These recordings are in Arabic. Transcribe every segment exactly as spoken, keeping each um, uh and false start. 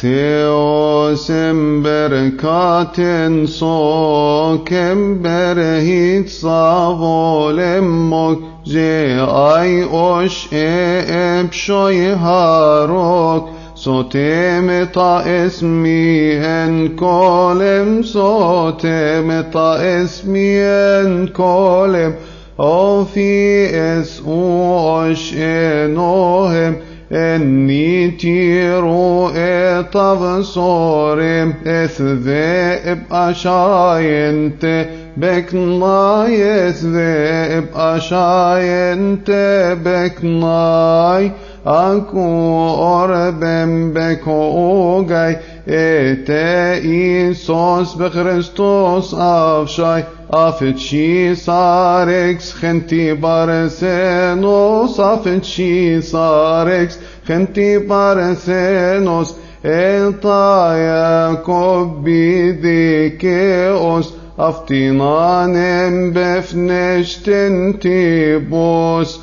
Theosem berkaten sokem berhit savolem mok je ay osh eb shoy harok sotem ta esmi en kolem sotem ta esmi en kolem o fi es osh enohem اني تيرو اتبصورم اثذئب اشاينت بكناي اثذئب اشاينت بكناي اكو اربم بكوغاي ete Isos بخريستوس افشاي aftshi sarex genti barsenos aftshi sarex genti barsenos eta Jakob bidikeos aftinanem befneshten tibos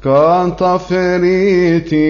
كاتفريتي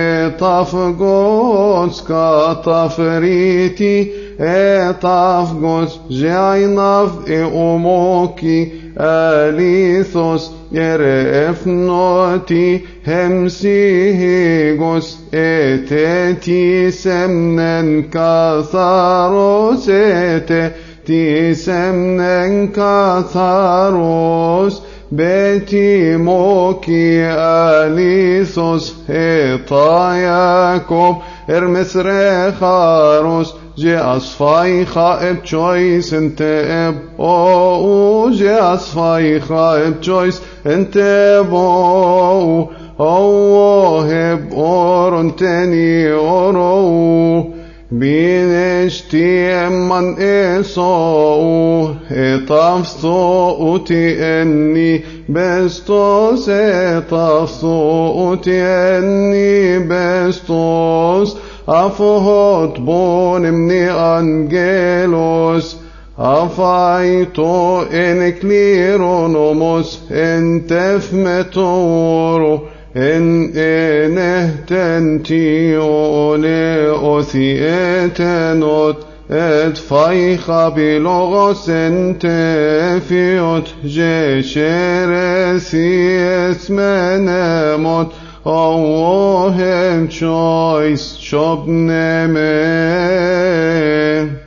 اتافغوس كاتفريتي اتافغوس جايناف اؤموكي اليثوس يرفنوتي همسيهيغوس اتتي سمنن كاثاروس اتتي سمنن كاثاروس بيتي موكي اليثوس هيطا ياكوب ارمس رخاروس جي اصفاي خائب تشويس انت اب او جي اصفاي خائب تشويس انت ابو او هب اورن تاني اورو بينشتي من إيسو اتفثو أتي أني بستوس اتفثو أتي أني بستوس أفهد بون مني أنجيلوس أفايتو إن كليرونوموس إن تفمتورو إن إنه تنتيو لأثيتنوت اتفايخ بلغس انتفيوت جيشيرسي اسمنموت أوهم choice شبنمين